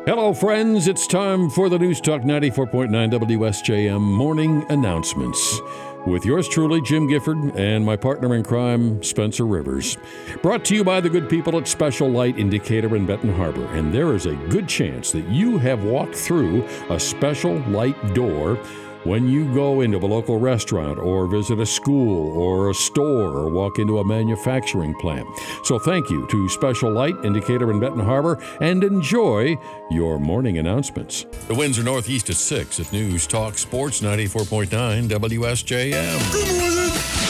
Hello, friends. It's time for the News Talk 94.9 WSJM morning announcements. With yours truly, Jim Gifford, and my partner in crime, Spencer Rivers. Brought to you by the good people at Special Light Indicator in Benton Harbor. And there is a good chance that you have walked through a special light door when you go into a local restaurant or visit a school or a store or walk into a manufacturing plant. So thank you to Special Light Indicator in Benton Harbor and enjoy your morning announcements. The winds are northeast at 6 at News Talk Sports 94.9 WSJM. Good morning.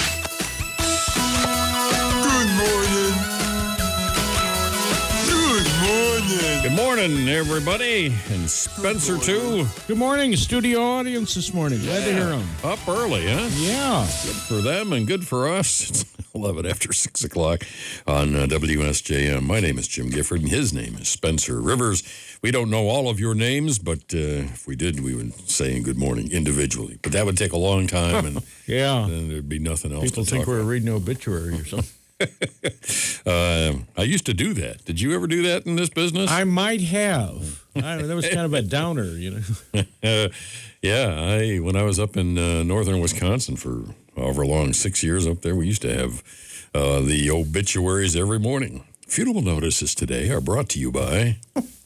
Good morning, everybody. And Spencer, too. Good morning, studio audience this morning. Glad to hear them. Up early, huh? Yeah. Good for them and good for us. It's 11 after 6 o'clock on WSJM. My name is Jim Gifford, and his name is Spencer Rivers. We don't know all of your names, but if we did, we would say good morning individually. But that would take a long time, and Yeah. then there'd be nothing else People to think talk we're about. reading an obituary or something. I used to do that. Did you ever do that in this business? I might have. That was kind of a downer, you know. Yeah, when I was up in northern Wisconsin for however long, 6 years up there, we used to have the obituaries every morning. Funeral notices today are brought to you by...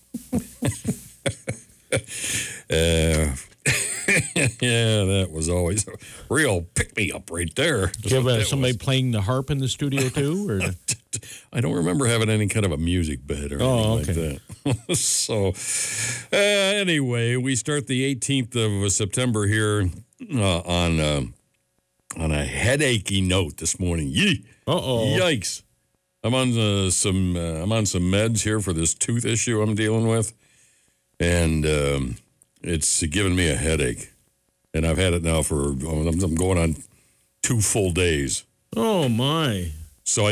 yeah, that was always a real pick-me-up right there. Do you have somebody playing the harp in the studio, too? Or? I don't remember having any kind of a music bed or anything like that. So, anyway, we start the 18th of September here on a headachy note this morning. Yee! Uh-oh. Yikes! I'm on some meds here for this tooth issue I'm dealing with, and it's giving me a headache. And I've had it now for I'm going on 2 full days. Oh, my. So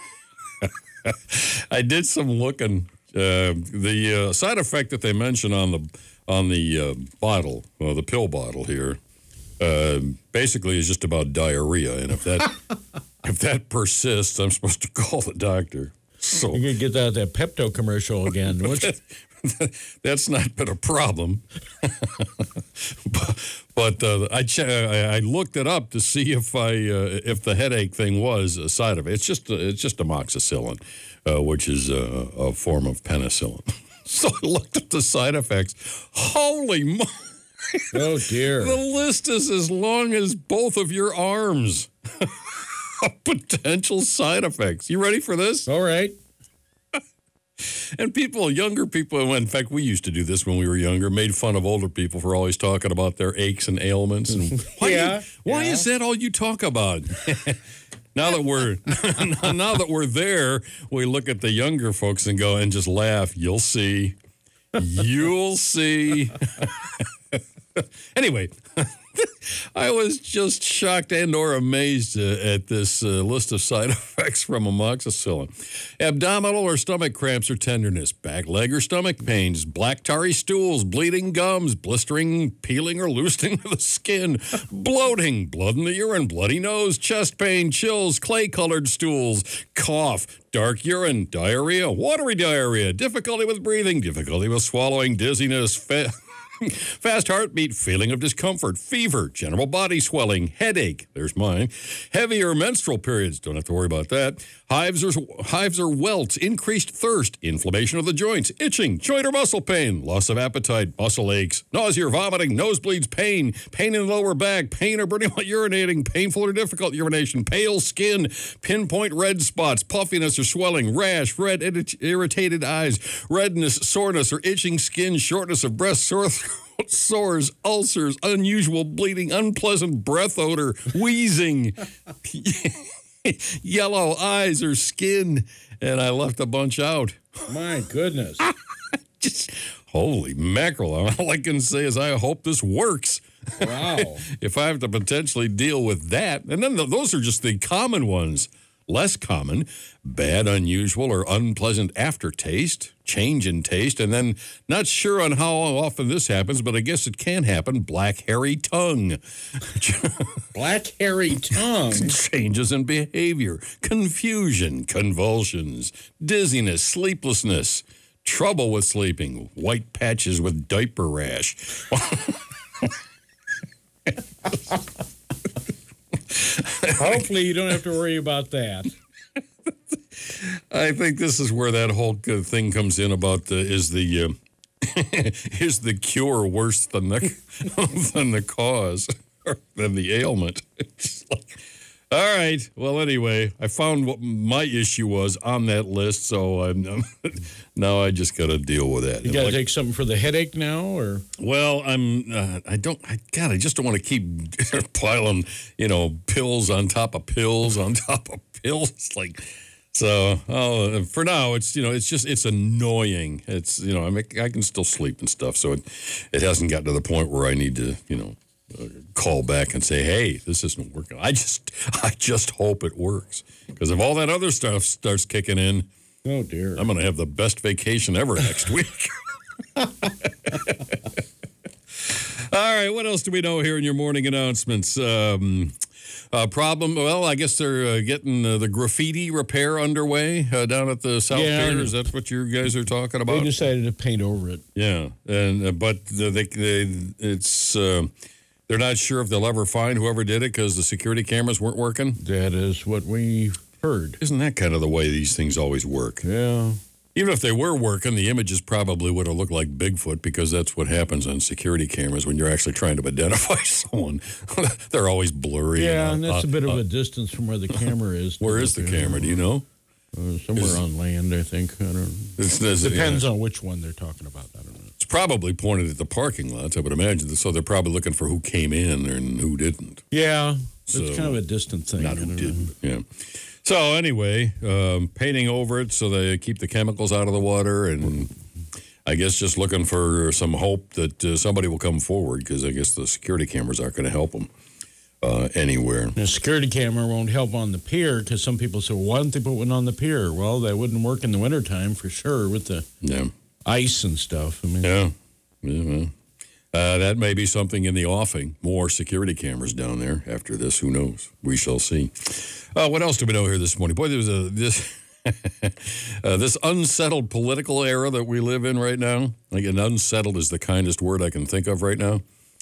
I did some looking. The side effect that they mention on the bottle, the pill bottle here, basically is just about diarrhea. And if that persists, I'm supposed to call the doctor. So You're going to get that Pepto commercial again. that's not been a problem. but I looked it up to see if the headache thing was a side of it. It's just amoxicillin, which is a form of penicillin. So I looked at the side effects. Holy moly! Oh, dear. The list is as long as both of your arms. Potential side effects. You ready for this? All right. And younger people, in fact, we used to do this when we were younger, made fun of older people for always talking about their aches and ailments. And why is that all you talk about? Now that we're there, we look at the younger folks and go and just laugh. You'll see. You'll see. Anyway, I was just shocked and or amazed at this list of side effects from amoxicillin. Abdominal or stomach cramps or tenderness, back, leg, or stomach pains, black tarry stools, bleeding gums, blistering, peeling, or loosening of the skin, bloating, blood in the urine, bloody nose, chest pain, chills, clay-colored stools, cough, dark urine, diarrhea, watery diarrhea, difficulty with breathing, difficulty with swallowing, dizziness, fast heartbeat, feeling of discomfort, fever, general body swelling, headache, there's mine, heavier menstrual periods, don't have to worry about that, hives or welts, increased thirst, inflammation of the joints, itching, joint or muscle pain, loss of appetite, muscle aches, nausea or vomiting, nosebleeds, pain in the lower back, pain or burning while urinating, painful or difficult urination, pale skin, pinpoint red spots, puffiness or swelling, rash, red irritated eyes, redness, soreness or itching skin, shortness of breath, sore throat, sores, ulcers, unusual bleeding, unpleasant breath odor, wheezing, yellow eyes or skin, and I left a bunch out. My goodness. Just holy mackerel. All I can say is I hope this works. Wow. If I have to potentially deal with that. And then those are just the common ones. Less common, bad, unusual, or unpleasant aftertaste, change in taste, and then not sure on how often this happens, but I guess it can happen, black, hairy tongue. Black, hairy tongue? Changes in behavior, confusion, convulsions, dizziness, sleeplessness, trouble with sleeping, white patches with diaper rash. Hopefully you don't have to worry about that. I think this is where that whole thing comes in about is the cure worse than the cause or than the ailment? It's like, all right. Well, anyway, I found what my issue was on that list, so now I just got to deal with that. You got to take something for the headache now, or? Well, I just don't want to keep piling, pills on top of pills on top of pills. So for now, it's annoying. It's, I can still sleep and stuff. So it hasn't gotten to the point where I need to, call back and say, hey, this isn't working. I just hope it works. Because if all that other stuff starts kicking in, oh dear, I'm going to have the best vacation ever next week. All right, what else do we know here in your morning announcements? Problem, well, I guess they're getting the graffiti repair underway down at the South Pier. Is that what you guys are talking about? They decided to paint over it. Yeah, and but they're not sure if they'll ever find whoever did it because the security cameras weren't working. That is what we heard. Isn't that kind of the way these things always work? Yeah. Even if they were working, the images probably would have looked like Bigfoot because that's what happens on security cameras when you're actually trying to identify someone. They're always blurry. Yeah, and that's a bit of a distance from where the camera is. Where is the camera? Do you know? Somewhere on land, I think. I don't. Depends on which one they're talking about. I don't know. It's probably pointed at the parking lots, I would imagine. So they're probably looking for who came in and who didn't. Yeah, it's kind of a distant thing. Not who didn't. Yeah. So anyway, painting over it so they keep the chemicals out of the water, and I guess just looking for some hope that somebody will come forward because I guess the security cameras aren't going to help them anywhere. The security camera won't help on the pier because some people say, well, why don't they put one on the pier? Well, that wouldn't work in the wintertime for sure with the ice and stuff. I mean, yeah. That may be something in the offing. More security cameras down there after this. Who knows? We shall see. What else do we know here this morning? Boy, there's this unsettled political era that we live in right now. Again, unsettled is the kindest word I can think of right now.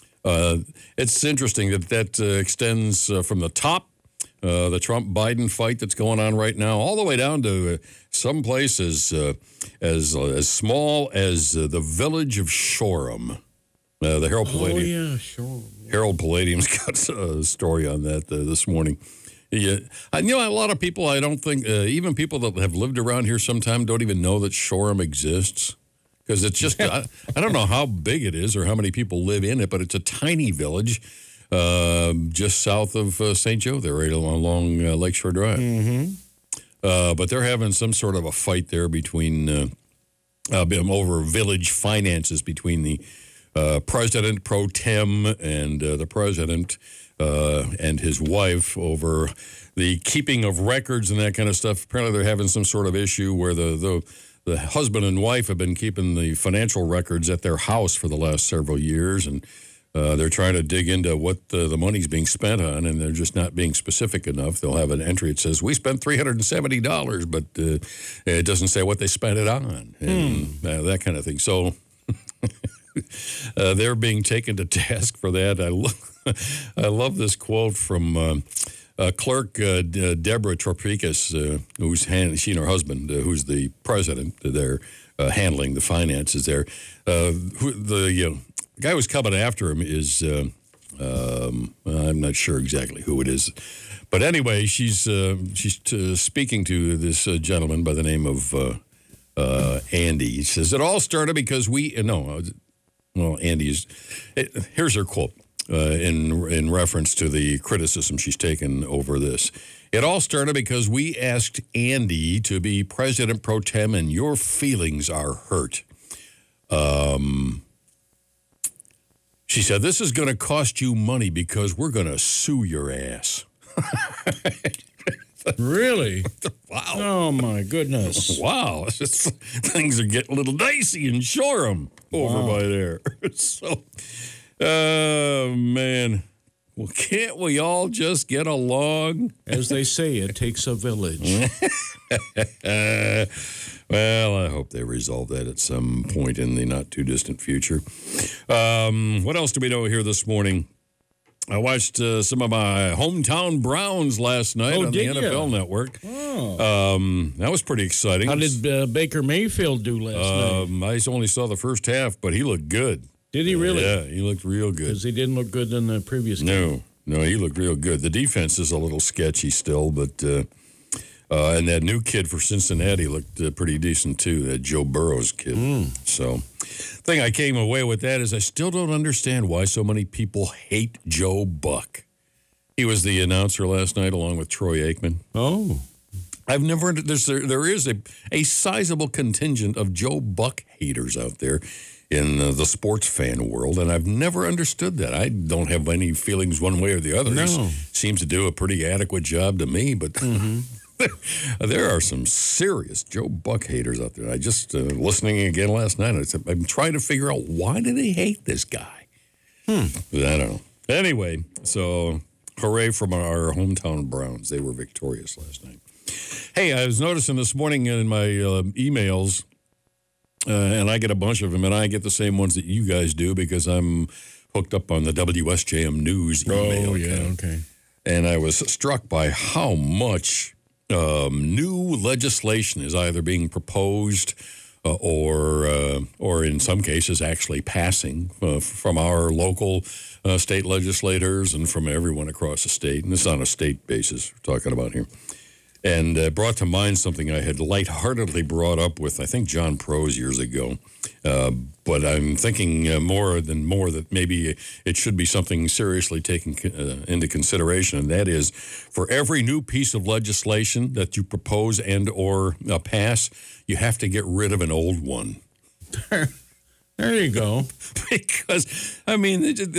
It's interesting that extends from the top, the Trump-Biden fight that's going on right now, all the way down to some places as small as the village of Shoreham. The Herald Palladium. Oh, yeah, sure. Herald Palladium's got a story on that this morning. Yeah, a lot of people, I don't think, even people that have lived around here sometime don't even know that Shoreham exists. Because it's just, I don't know how big it is or how many people live in it, but it's a tiny village just south of St. Joe there, right along Lakeshore Drive. Mm-hmm. But they're having some sort of a fight there between, over village finances between the President pro tem and the president and his wife over the keeping of records and that kind of stuff. Apparently they're having some sort of issue where the husband and wife have been keeping the financial records at their house for the last several years, and they're trying to dig into what the money's being spent on, and they're just not being specific enough. They'll have an entry that says, we spent $370, but it doesn't say what they spent it on, and that kind of thing. So they're being taken to task for that. I love this quote from clerk Deborah Tropicus, she and her husband, who's the president there, handling the finances there. The guy who's coming after him is, I'm not sure exactly who it is. But anyway, she's speaking to this gentleman by the name of Andy. He says, it all started because Andy's, here's her quote in reference to the criticism she's taken over this. It all started because we asked Andy to be president pro tem and your feelings are hurt. She said, this is going to cost you money because we're going to sue your ass. Really? Wow. Oh, my goodness. Wow. Things are getting a little dicey in Shoreham over by there. So, man. Well, can't we all just get along? As they say, it takes a village. Well, I hope they resolve that at some point in the not-too-distant future. What else do we know here this morning? I watched some of my hometown Browns last night on the NFL Network. Oh. That was pretty exciting. How did Baker Mayfield do last night? I only saw the first half, but he looked good. Did he really? Yeah, he looked real good. Because he didn't look good in the previous game. No, he looked real good. The defense is a little sketchy still, but and that new kid for Cincinnati looked pretty decent too, that Joe Burrow's kid. So, thing I came away with that is I still don't understand why so many people hate Joe Buck. He was the announcer last night along with Troy Aikman. Oh. I've never, there is a sizable contingent of Joe Buck haters out there in the sports fan world, and I've never understood that. I don't have any feelings one way or the other. No. He seems to do a pretty adequate job to me, but there are some serious Joe Buck haters out there. I just, listening again last night, I'm trying to figure out why do they hate this guy? I don't know. Anyway, so hooray from our hometown Browns. They were victorious last night. Hey, I was noticing this morning in my emails, and I get a bunch of them, and I get the same ones that you guys do because I'm hooked up on the WSJM News email. Oh, yeah, okay. And I was struck by how much new legislation is either being proposed or in some cases actually passing from our local state legislators and from everyone across the state. And this is on a state basis we're talking about here. And brought to mind something I had lightheartedly brought up with, I think, John Prose years ago. But I'm thinking more that maybe it should be something seriously taken into consideration, and that is for every new piece of legislation that you propose and or pass, you have to get rid of an old one. There you go. Because, I mean,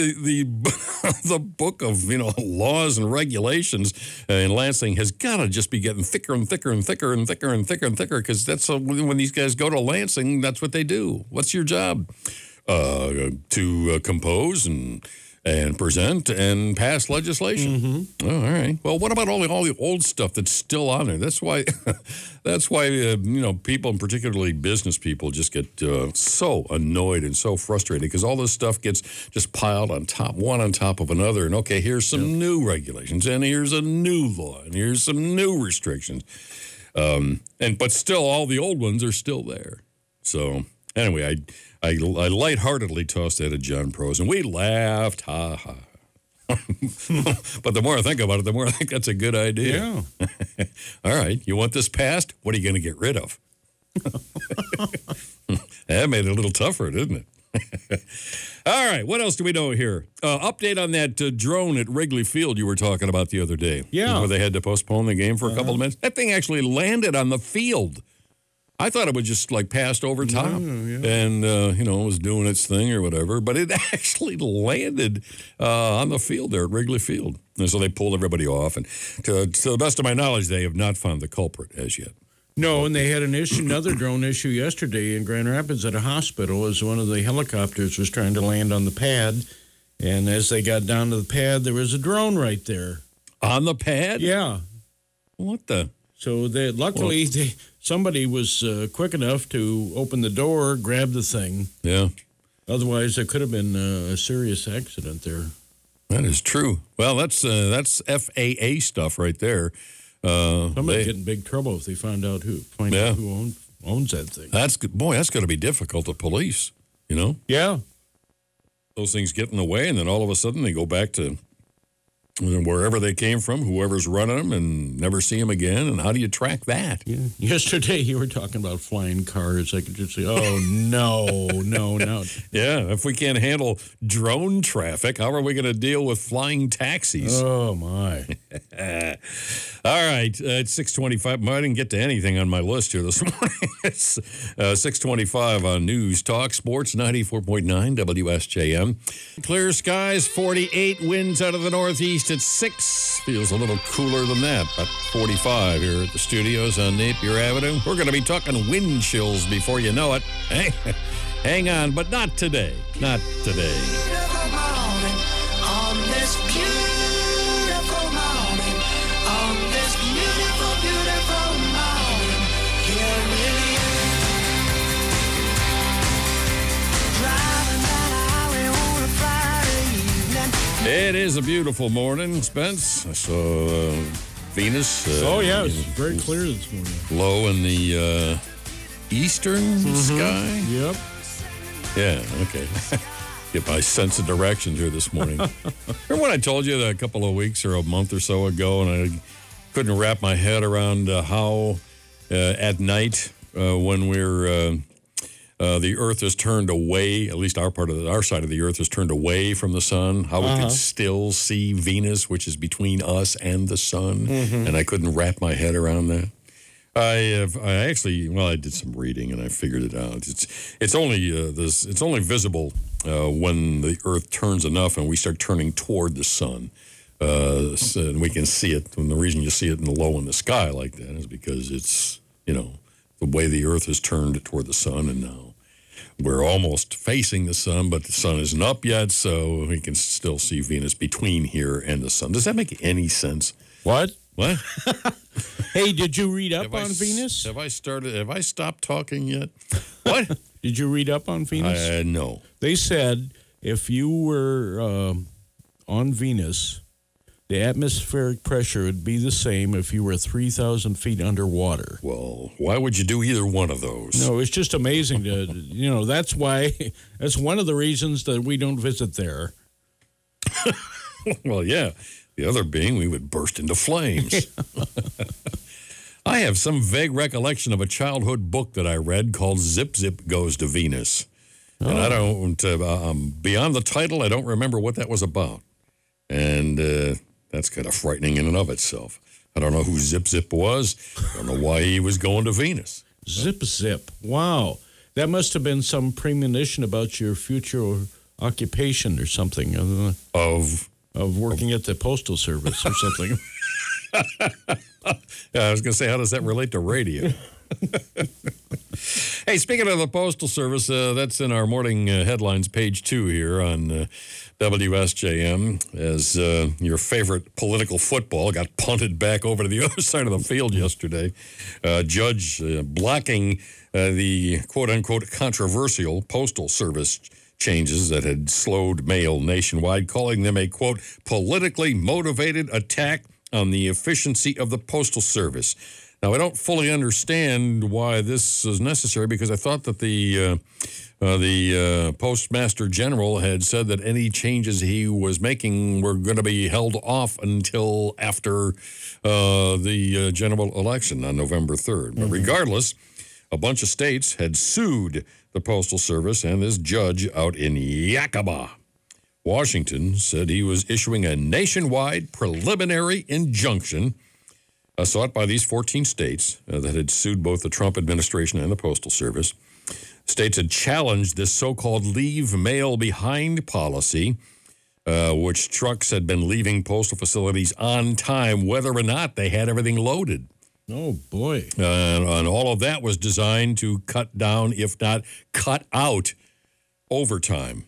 the book of, laws and regulations in Lansing has got to just be getting thicker and thicker and thicker and thicker and thicker and thicker because that's when these guys go to Lansing, that's what they do. What's your job? To compose and present and pass legislation. Oh, all right. Well, what about all the old stuff that's still on there? That's why people, and particularly business people, just get so annoyed and so frustrated because all this stuff gets just piled one on top of another. And okay, here's some new regulations, and here's a new law, and here's some new restrictions. But still, all the old ones are still there. So anyway, I lightheartedly tossed that at John Prose, and we laughed, ha, ha. But the more I think about it, the more I think that's a good idea. Yeah. All right, you want this passed? What are you going to get rid of? That made it a little tougher, didn't it? All right, what else do we know here? Update on that drone at Wrigley Field you were talking about the other day. Yeah. Where they had to postpone the game for a couple of minutes. That thing actually landed on the field. I thought it was just passed over top and, was doing its thing or whatever. But it actually landed on the field there at Wrigley Field. And so they pulled everybody off. And to the best of my knowledge, they have not found the culprit as yet. No, and they had another drone issue yesterday in Grand Rapids at a hospital as one of the helicopters was trying to land on the pad. And as they got down to the pad, there was a drone right there. On the pad? Yeah. What the? So luckily, somebody was quick enough to open the door, grab the thing. Yeah. Otherwise, there could have been a serious accident there. That is true. Well, that's FAA stuff right there. Somebody'd get in big trouble if they find out who owns that thing. That's good. Boy, that's going to be difficult to police, Yeah. Those things get in the way, and then all of a sudden they go back to wherever they came from, whoever's running them, and never see them again. And how do you track that? Yeah. Yesterday, you were talking about flying cars. I could just say, oh, no. Yeah, if we can't handle drone traffic, how are we going to deal with flying taxis? Oh, my. All right, it's 6:25. I didn't get to anything on my list here this morning. It's 6:25 on News Talk Sports 94.9 WSJM. Clear skies, 48 winds out of the northeast at 6. Feels a little cooler than that, about 45 here at the studios on Napier Avenue. We're going to be talking wind chills before you know it. Hey, hang on, but not today. Not today. this beautiful morning, on this beautiful, beautiful morning, here it is. Driving down the highway on a Friday evening. It is a beautiful morning, Spence. I saw Venus. Oh, yeah, it's very clear this morning. Low in the eastern sky. Yep. Yeah, okay. Get my sense of direction here this morning. Remember when I told you that a couple of weeks or a month or so ago, and I couldn't wrap my head around how at night when we're the Earth is turned away, at least our side of the Earth is turned away from the sun, how we could still see Venus, which is between us and the sun, and I couldn't wrap my head around that. I did some reading and I figured it out. It's only visible when the Earth turns enough and we start turning toward the sun, and we can see it. And the reason you see it low in the sky like that is because it's the way the Earth is turned toward the sun, and now we're almost facing the sun, but the sun isn't up yet, so we can still see Venus between here and the sun. Does that make any sense? What? What? Hey, did you read up on Venus? Have I stopped talking yet? What? Did you read up on Venus? No. They said if you were on Venus, the atmospheric pressure would be the same if you were 3,000 feet underwater. Well, why would you do either one of those? No, it's just amazing to, that's one of the reasons that we don't visit there. Well, yeah. The other being we would burst into flames. I have some vague recollection of a childhood book that I read called Zip Zip Goes to Venus. And I don't, beyond the title, I don't remember what that was about. And that's kind of frightening in and of itself. I don't know who Zip Zip was. I don't know why he was going to Venus. Zip Zip. Wow. That must have been some premonition about your future occupation or something. Of working at the Postal Service or something. Yeah, I was going to say, how does that relate to radio? Hey, speaking of the Postal Service, that's in our morning headlines, page 2 here on WSJM, as your favorite political football got punted back over to the other side of the field yesterday. Judge blocking the quote-unquote controversial Postal Service changes that had slowed mail nationwide, calling them a, quote, politically motivated attack on the efficiency of the Postal Service. Now, I don't fully understand why this is necessary, because I thought that the Postmaster General had said that any changes he was making were going to be held off until after the general election on November 3rd. But regardless, a bunch of states had sued the Postal Service and this judge out in Yakima. Washington said he was issuing a nationwide preliminary injunction sought by these 14 states that had sued both the Trump administration and the Postal Service. States had challenged this so-called leave mail behind policy, which trucks had been leaving postal facilities on time, whether or not they had everything loaded. Oh, boy. And all of that was designed to cut down, if not cut out, overtime.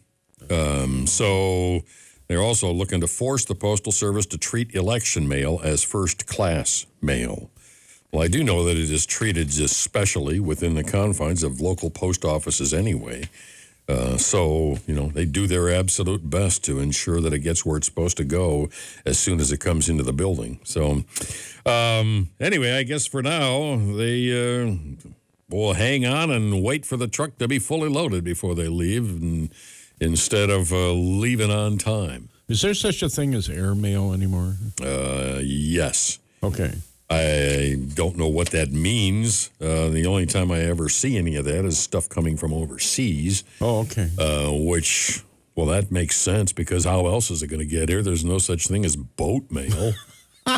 So they're also looking to force the Postal Service to treat election mail as first-class mail. Well, I do know that it is treated especially within the confines of local post offices anyway. So, they do their absolute best to ensure that it gets where it's supposed to go as soon as it comes into the building. So, anyway, I guess for now, they will hang on and wait for the truck to be fully loaded before they leave, instead of leaving on time. Is there such a thing as airmail anymore? Yes. Okay. I don't know what that means. The only time I ever see any of that is stuff coming from overseas. Oh, okay. Which, well, that makes sense, because how else is it going to get here? There's no such thing as boat mail. I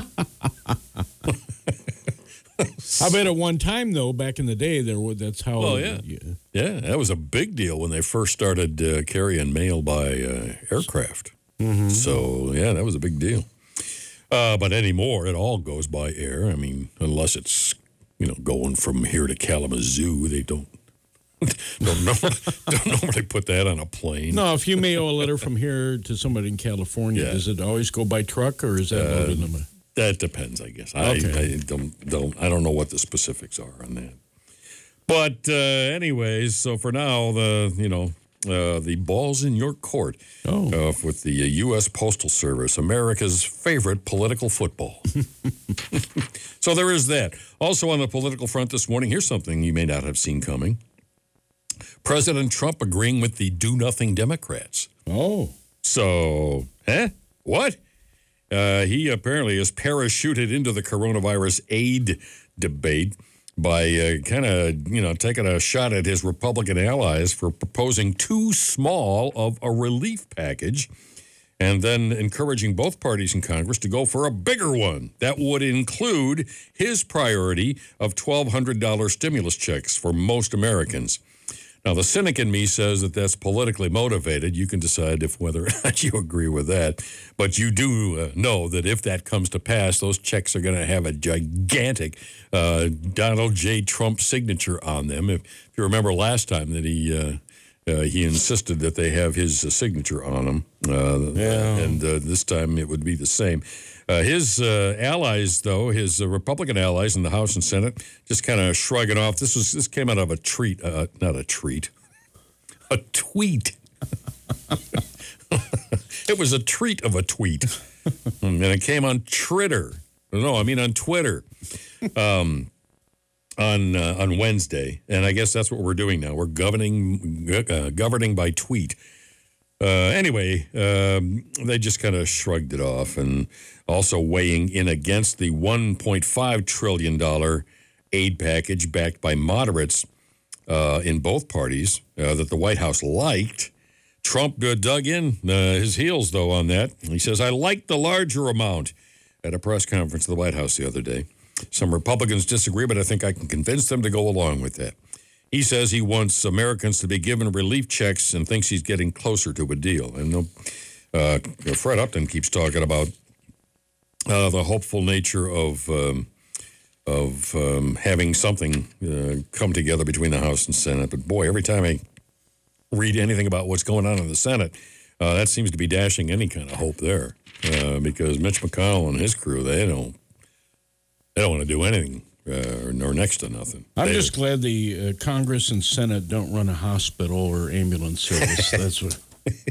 bet at one time, though, back in the day, that's how... Oh, yeah. Yeah, that was a big deal when they first started carrying mail by aircraft. Mm-hmm. So, yeah, that was a big deal. But anymore, it all goes by air. I mean, unless it's, going from here to Kalamazoo, they don't don't normally put that on a plane. No, if you mail a letter from here to somebody in California, Yeah. does it always go by truck or is that loaded in the... That depends, I guess. Okay. I don't know what the specifics are on that. But anyways, so for now, the ball's in your court with the U.S. Postal Service, America's favorite political football. So there is that. Also on the political front this morning, here's something you may not have seen coming. President Trump agreeing with the do-nothing Democrats. Oh. So, what? He apparently is parachuted into the coronavirus aid debate by kind of, taking a shot at his Republican allies for proposing too small of a relief package and then encouraging both parties in Congress to go for a bigger one that would include his priority of $1,200 stimulus checks for most Americans. Now, the cynic in me says that that's politically motivated. You can decide whether or not you agree with that. But you do know that if that comes to pass, those checks are going to have a gigantic Donald J. Trump signature on them. If you remember last time that he insisted that they have his signature on them. And this time it would be the same. His allies, though, his Republican allies in the House and Senate, just kind of shrugging off. This came out of a tweet. A tweet. It was a treat of a tweet. And it came on Twitter. No, I mean on Twitter. On Wednesday. And I guess that's what we're doing now. We're governing by tweet. Anyway, they just kind of shrugged it off, and also weighing in against the $1.5 trillion aid package backed by moderates in both parties that the White House liked. Trump dug in his heels, though, on that. He says, I like the larger amount at a press conference at the White House the other day. Some Republicans disagree, but I think I can convince them to go along with that. He says he wants Americans to be given relief checks and thinks he's getting closer to a deal. And Fred Upton keeps talking about the hopeful nature of having something come together between the House and Senate. But boy, every time I read anything about what's going on in the Senate, that seems to be dashing any kind of hope there. Because Mitch McConnell and his crew, they don't want to do anything. Or next to nothing. I'm just glad the Congress and Senate don't run a hospital or ambulance service. That's what.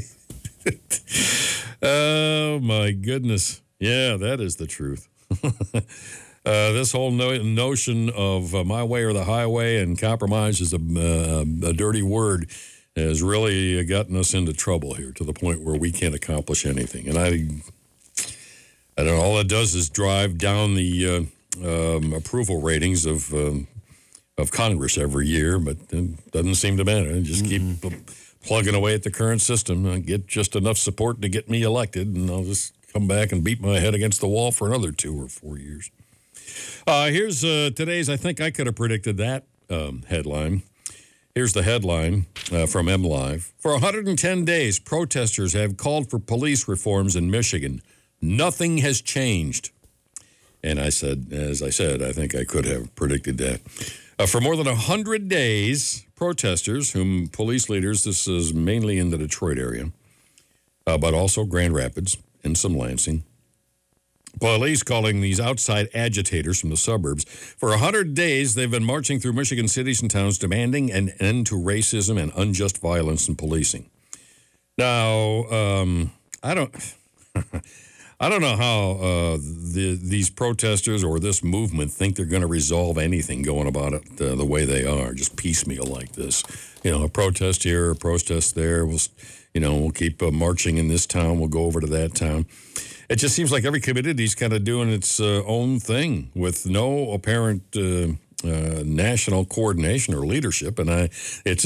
Oh, my goodness. Yeah, that is the truth. This whole notion of my way or the highway and compromise is a dirty word has really gotten us into trouble here to the point where we can't accomplish anything. And I don't know, all it does is drive down the approval ratings of Congress every year, but it doesn't seem to matter. Just keep plugging away at the current system, get just enough support to get me elected, and I'll just come back and beat my head against the wall for another 2 or 4 years. Here's today's, I think I could have predicted that headline. Here's the headline from MLive. For 110 days, protesters have called for police reforms in Michigan. Nothing has changed. And I said, as I said, I think I could have predicted that. For more than 100 days, protesters, whom police leaders, this is mainly in the Detroit area, but also Grand Rapids and some Lansing, police calling these outside agitators from the suburbs. For 100 days, they've been marching through Michigan cities and towns demanding an end to racism and unjust violence in policing. Now, I don't know how these protesters or this movement think they're going to resolve anything going about it the way they are, just piecemeal like this. A protest here, a protest there. We'll keep marching in this town. We'll go over to that town. It just seems like every community's kind of doing its own thing with no apparent national coordination or leadership. And what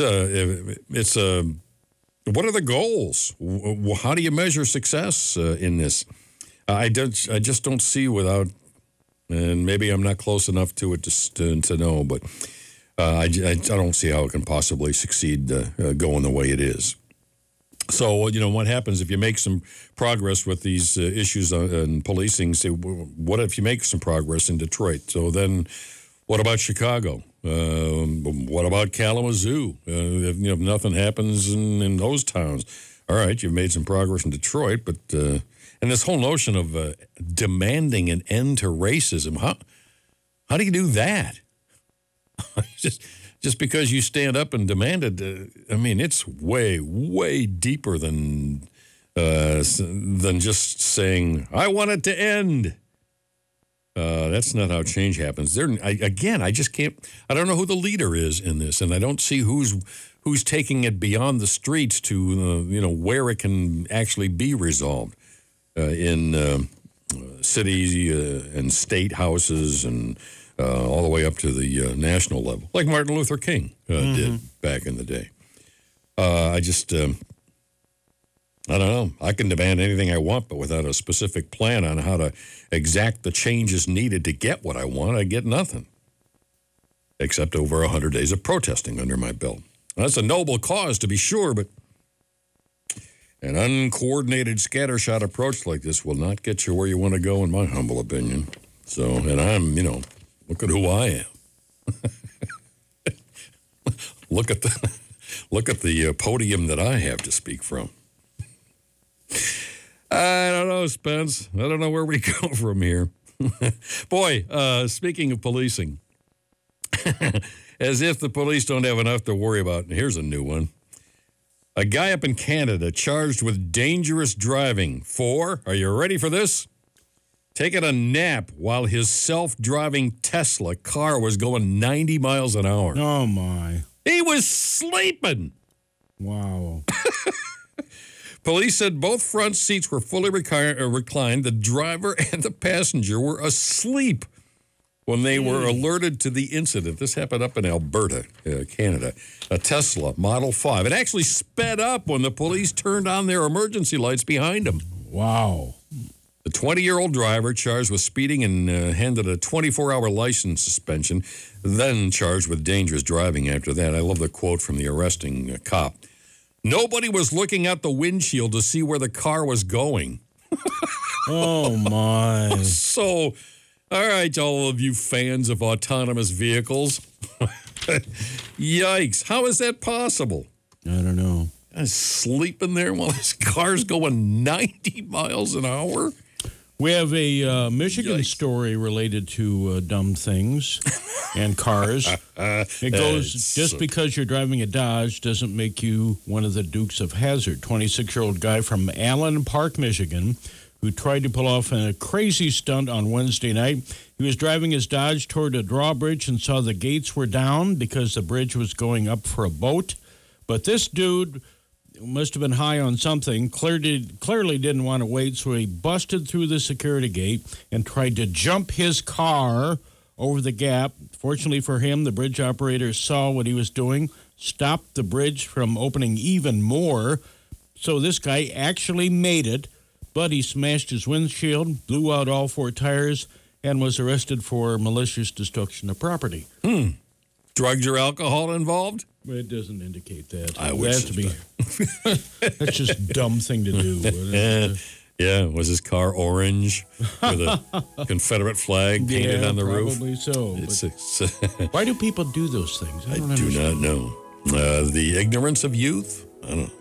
are the goals? How do you measure success in this? I just don't see without, and maybe I'm not close enough to it to know, but I don't see how it can possibly succeed going the way it is. So, what happens if you make some progress with these issues on policing? Say, what if you make some progress in Detroit? So then what about Chicago? What about Kalamazoo? If nothing happens in those towns, all right, you've made some progress in Detroit, but and this whole notion of demanding an end to racism, how do you do that? just because you stand up and demand it, it's way, way deeper than just saying, I want it to end. That's not how change happens. I just can't. I don't know who the leader is in this, and I don't see who's taking it beyond the streets to where it can actually be resolved in city and state houses and all the way up to the national level, like Martin Luther King did back in the day. I don't know. I can demand anything I want, but without a specific plan on how to exact the changes needed to get what I want, I get nothing. Except over 100 days of protesting under my belt. That's a noble cause, to be sure, but an uncoordinated scattershot approach like this will not get you where you want to go, in my humble opinion. So, and I'm, look at who I am. Look at the podium that I have to speak from. I don't know, Spence. I don't know where we go from here. Boy, speaking of policing, as if the police don't have enough to worry about, here's a new one. A guy up in Canada charged with dangerous driving for, are you ready for this? Taking a nap while his self-driving Tesla car was going 90 miles an hour. Oh, my. He was sleeping. Wow. Police said both front seats were fully reclined. The driver and the passenger were asleep when they were alerted to the incident. This happened up in Alberta, Canada. A Tesla Model 5. It actually sped up when the police turned on their emergency lights behind him. Wow. The 20-year-old driver charged with speeding and handed a 24-hour license suspension, then charged with dangerous driving after that. I love the quote from the arresting cop. Nobody was looking out the windshield to see where the car was going. Oh, my. So, all right, all of you fans of autonomous vehicles. Yikes. How is that possible? I don't know. Sleeping there while his car's going 90 miles an hour? We have a Michigan story related to dumb things and cars. It goes, just because you're driving a Dodge doesn't make you one of the Dukes of Hazzard. 26-year-old guy from Allen Park, Michigan, who tried to pull off a crazy stunt on Wednesday night. He was driving his Dodge toward a drawbridge and saw the gates were down because the bridge was going up for a boat. But this dude must have been high on something, clearly didn't want to wait, so he busted through the security gate and tried to jump his car over the gap. Fortunately for him, the bridge operator saw what he was doing, stopped the bridge from opening even more. So this guy actually made it, but he smashed his windshield, blew out all four tires, and was arrested for malicious destruction of property. Drugs or alcohol involved? Well, it doesn't indicate that. I would That's just a dumb thing to do. Yeah, was his car orange with a Confederate flag painted on the roof? Probably so. Why do people do those things? I do not know. The ignorance of youth? I don't know.